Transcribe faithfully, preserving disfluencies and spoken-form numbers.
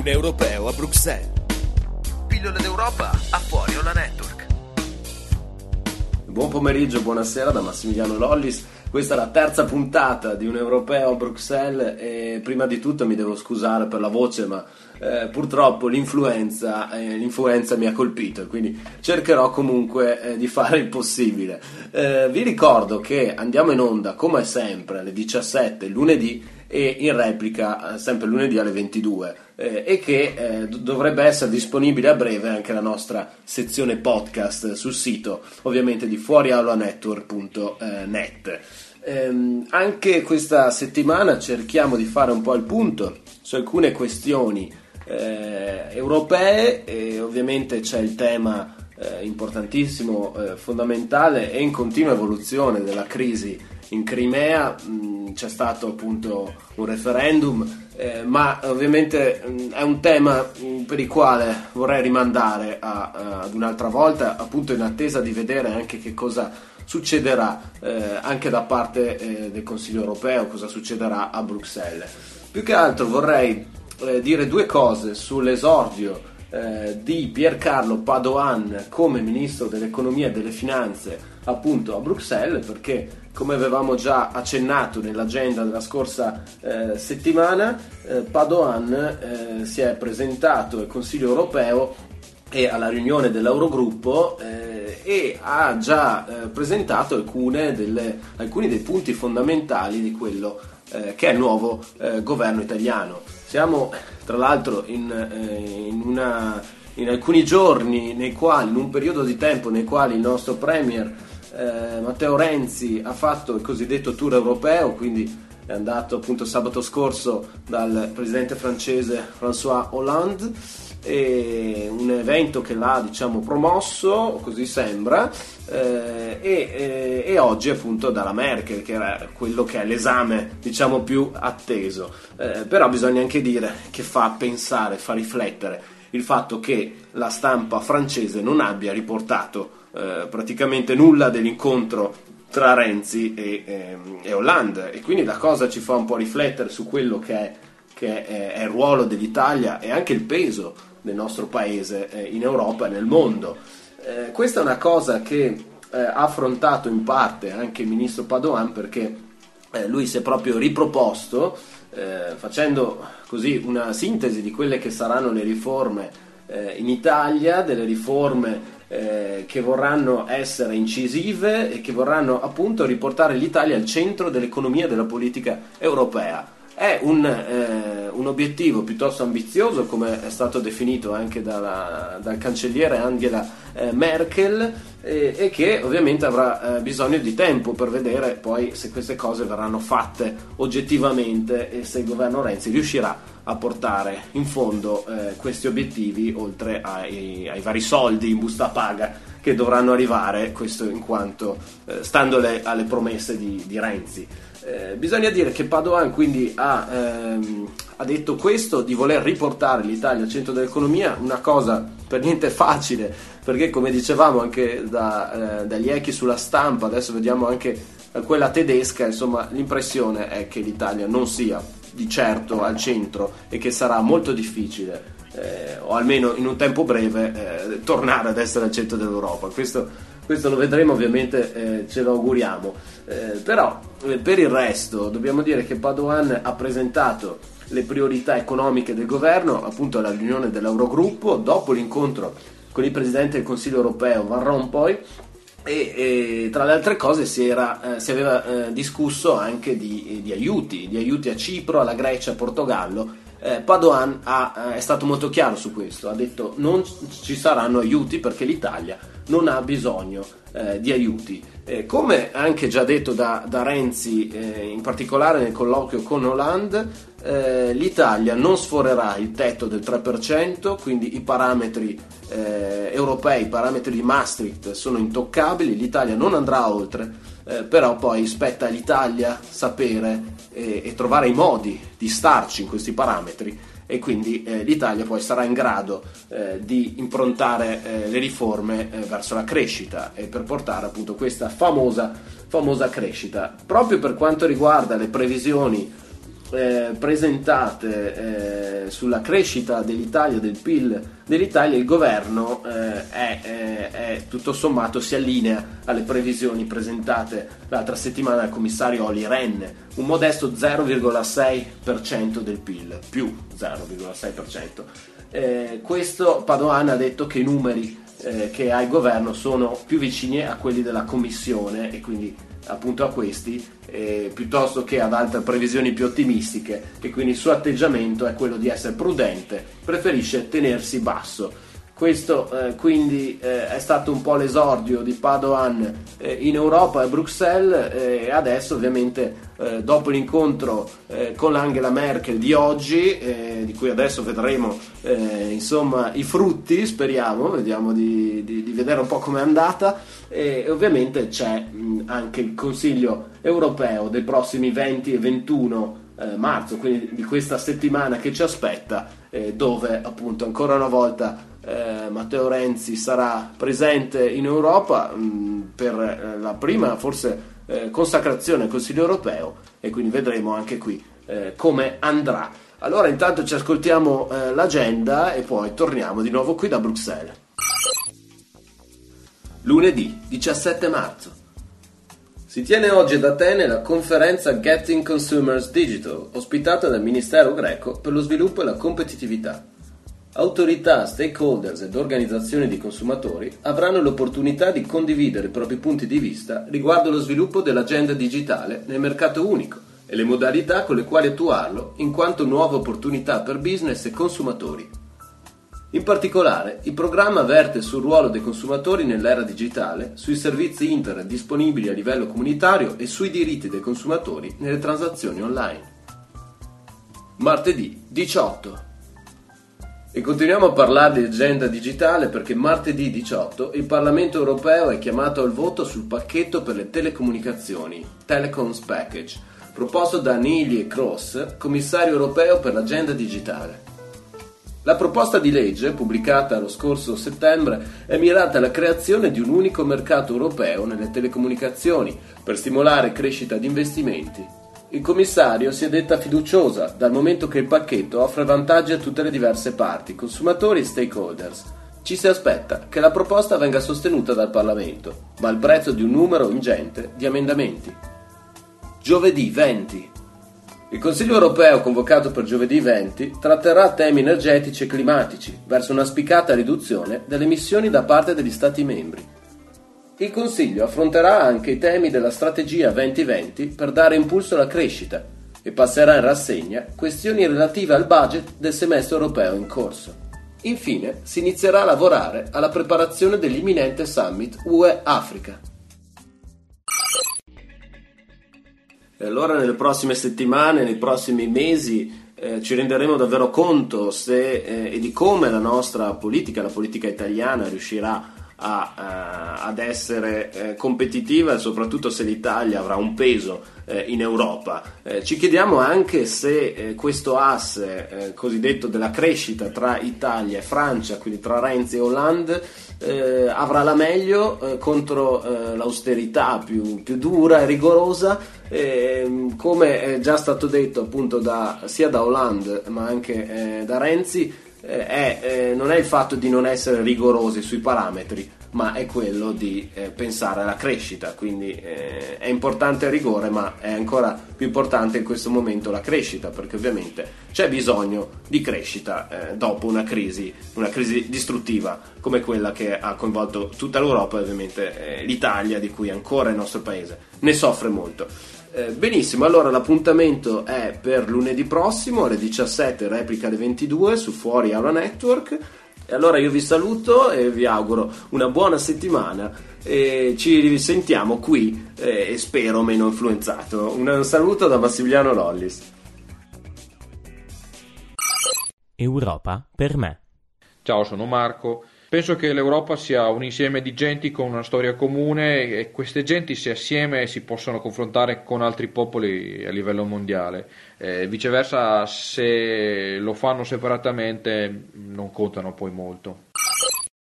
Un europeo a Bruxelles. Pillole d'Europa a Fuori Onda Network. Buon pomeriggio, buonasera da Massimiliano Lollis. Questa è la terza puntata di Un europeo a Bruxelles e prima di tutto mi devo scusare per la voce, ma eh, purtroppo l'influenza, eh, l'influenza mi ha colpito e quindi cercherò comunque eh, di fare il possibile. Eh, vi ricordo che andiamo in onda come sempre alle diciassette lunedì e in replica eh, sempre lunedì alle ventidue eh, e che eh, d- dovrebbe essere disponibile a breve anche la nostra sezione podcast sul sito ovviamente di fuoriaulanetwork punto net. Ehm, anche questa settimana cerchiamo di fare un po' il punto su alcune questioni eh, europee e ovviamente c'è il tema eh, importantissimo, eh, fondamentale e in continua evoluzione della crisi in Crimea. Mh, c'è stato appunto un referendum, eh, ma ovviamente mh, è un tema mh, per il quale vorrei rimandare a, a, ad un'altra volta, appunto in attesa di vedere anche che cosa succederà eh, anche da parte eh, del Consiglio europeo, cosa succederà a Bruxelles. Più che altro vorrei eh, dire due cose sull'esordio eh, di Piercarlo Padoan come Ministro dell'Economia e delle Finanze appunto a Bruxelles, perché come avevamo già accennato nell'agenda della scorsa eh, settimana, eh, Padoan eh, si è presentato al Consiglio europeo e alla riunione dell'Eurogruppo eh, e ha già eh, presentato alcune delle, alcuni dei punti fondamentali di quello eh, che è il nuovo eh, governo italiano. Siamo tra l'altro in, eh, in, una, in alcuni giorni nei quali, in un periodo di tempo nei quali il nostro Premier eh, Matteo Renzi ha fatto il cosiddetto tour europeo, quindi è andato appunto sabato scorso dal presidente francese François Hollande, e un evento che l'ha diciamo promosso, così sembra, eh, e, e, e oggi appunto dalla Merkel, che era quello che è l'esame diciamo più atteso, eh, però bisogna anche dire che fa pensare, fa riflettere il fatto che la stampa francese non abbia riportato eh, praticamente nulla dell'incontro tra Renzi e, e, e Hollande, e quindi la cosa ci fa un po' riflettere su quello che è, che è, è il ruolo dell'Italia e anche il peso del nostro paese eh, in Europa e nel mondo. Eh, questa è una cosa che eh, ha affrontato in parte anche il ministro Padoan, perché eh, lui si è proprio riproposto eh, facendo così una sintesi di quelle che saranno le riforme eh, in Italia, delle riforme eh, che vorranno essere incisive e che vorranno appunto riportare l'Italia al centro dell'economia e della politica europea. È un, eh, un obiettivo piuttosto ambizioso, come è stato definito anche dalla, dal cancelliere Angela eh, Merkel, eh, e che ovviamente avrà eh, bisogno di tempo per vedere poi se queste cose verranno fatte oggettivamente e se il governo Renzi riuscirà a portare in fondo eh, questi obiettivi, oltre ai, ai vari soldi in busta paga che dovranno arrivare, questo in quanto eh, stando le, alle promesse di, di Renzi. Eh, bisogna dire che Padoan quindi ha, ehm, ha detto questo, di voler riportare l'Italia al centro dell'economia, una cosa per niente facile, perché come dicevamo anche da, eh, dagli echi sulla stampa, adesso vediamo anche quella tedesca, insomma l'impressione è che l'Italia non sia di certo al centro e che sarà molto difficile, eh, o almeno in un tempo breve, eh, tornare ad essere al centro dell'Europa. Questo Questo lo vedremo, ovviamente eh, ce lo auguriamo, eh, però eh, per il resto dobbiamo dire che Padoan ha presentato le priorità economiche del governo appunto alla riunione dell'Eurogruppo dopo l'incontro con il presidente del Consiglio europeo Van Rompuy, e, e tra le altre cose si, era, eh, si aveva eh, discusso anche di, di aiuti, di aiuti a Cipro, alla Grecia, a Portogallo. Eh, Padoan ha, eh, è stato molto chiaro su questo, ha detto non ci saranno aiuti perché l'Italia non ha bisogno eh, di aiuti. Eh, come anche già detto da, da Renzi, eh, in particolare nel colloquio con Hollande, eh, l'Italia non sforerà il tetto del tre per cento, quindi i parametri eh, europei, i parametri di Maastricht sono intoccabili, l'Italia non andrà oltre. Eh, però poi spetta all'Italia sapere eh, e trovare i modi di starci in questi parametri, e quindi eh, l'Italia poi sarà in grado eh, di improntare eh, le riforme eh, verso la crescita e per portare appunto questa famosa, famosa crescita. Proprio per quanto riguarda le previsioni eh, presentate eh, sulla crescita dell'Italia, del P I L dell'Italia, il governo eh, è, è, è tutto sommato si allinea alle previsioni presentate l'altra settimana dal commissario Olli Rehn, un modesto zero virgola sei per cento del P I L, più zero virgola sei per cento. Eh, questo Padoan ha detto che i numeri eh, che ha il governo sono più vicini a quelli della Commissione e quindi appunto a questi eh, piuttosto che ad altre previsioni più ottimistiche, e quindi il suo atteggiamento è quello di essere prudente, preferisce tenersi basso. Questo eh, quindi eh, è stato un po' l'esordio di Padoan eh, in Europa e a Bruxelles, eh, e adesso ovviamente eh, dopo l'incontro eh, con l'Angela Merkel di oggi, eh, di cui adesso vedremo eh, insomma i frutti, speriamo, vediamo di, di, di vedere un po' com'è andata, e ovviamente c'è mh, anche il Consiglio europeo dei prossimi venti e ventuno eh, marzo, quindi di questa settimana che ci aspetta, eh, dove appunto ancora una volta Eh, Matteo Renzi sarà presente in Europa mh, per eh, la prima forse eh, consacrazione al Consiglio europeo, e quindi vedremo anche qui eh, come andrà. Allora intanto ci ascoltiamo eh, l'agenda e poi torniamo di nuovo qui da Bruxelles. Lunedì diciassette marzo si tiene oggi ad Atene la conferenza Getting Consumers Digital, ospitata dal Ministero greco per lo sviluppo e la competitività. Autorità, stakeholders ed organizzazioni di consumatori avranno l'opportunità di condividere i propri punti di vista riguardo lo sviluppo dell'agenda digitale nel mercato unico e le modalità con le quali attuarlo in quanto nuove opportunità per business e consumatori. In particolare, il programma verte sul ruolo dei consumatori nell'era digitale, sui servizi internet disponibili a livello comunitario e sui diritti dei consumatori nelle transazioni online. Martedì diciotto. E continuiamo a parlare di agenda digitale perché martedì diciotto il Parlamento europeo è chiamato al voto sul pacchetto per le telecomunicazioni, Telecoms Package, proposto da Neelie Kroes, commissario europeo per l'agenda digitale. La proposta di legge, pubblicata lo scorso settembre, è mirata alla creazione di un unico mercato europeo nelle telecomunicazioni per stimolare crescita di investimenti. Il commissario si è detta fiduciosa, dal momento che il pacchetto offre vantaggi a tutte le diverse parti, consumatori e stakeholders. Ci si aspetta che la proposta venga sostenuta dal Parlamento, ma al prezzo di un numero ingente di emendamenti. Giovedì venti. Il Consiglio europeo, convocato per giovedì venti, tratterà temi energetici e climatici, verso una spiccata riduzione delle emissioni da parte degli Stati membri. Il Consiglio affronterà anche i temi della strategia duemilaventi per dare impulso alla crescita e passerà in rassegna questioni relative al budget del semestre europeo in corso. Infine, si inizierà a lavorare alla preparazione dell'imminente summit U E-Africa. E allora nelle prossime settimane, nei prossimi mesi, eh, ci renderemo davvero conto se eh, e di come la nostra politica, la politica italiana, riuscirà A, uh, ad essere uh, competitiva, e soprattutto se l'Italia avrà un peso uh, in Europa. Uh, ci chiediamo anche se uh, questo asse uh, cosiddetto della crescita tra Italia e Francia, quindi tra Renzi e Hollande, uh, avrà la meglio uh, contro uh, l'austerità più, più dura e rigorosa, uh, come è già stato detto appunto da, sia da Hollande ma anche uh, da Renzi. Eh, è, eh, non è il fatto di non essere rigorosi sui parametri, ma è quello di eh, pensare alla crescita. Quindi eh, è importante il rigore, ma è ancora più importante in questo momento la crescita, perché ovviamente c'è bisogno di crescita eh, dopo una crisi, una crisi distruttiva come quella che ha coinvolto tutta l'Europa e ovviamente eh, l'Italia, di cui ancora il nostro paese ne soffre molto. Eh, benissimo, allora l'appuntamento è per lunedì prossimo alle diciassette, replica alle ventidue su Fuori Aula Network. E allora io vi saluto e vi auguro una buona settimana e ci risentiamo qui eh, e spero meno influenzato. Un saluto da Massimiliano Lollis. Europa per me. Ciao, sono Marco. Penso che l'Europa sia un insieme di genti con una storia comune e queste genti, se assieme, si possono confrontare con altri popoli a livello mondiale. Eh, viceversa, se lo fanno separatamente, non contano poi molto.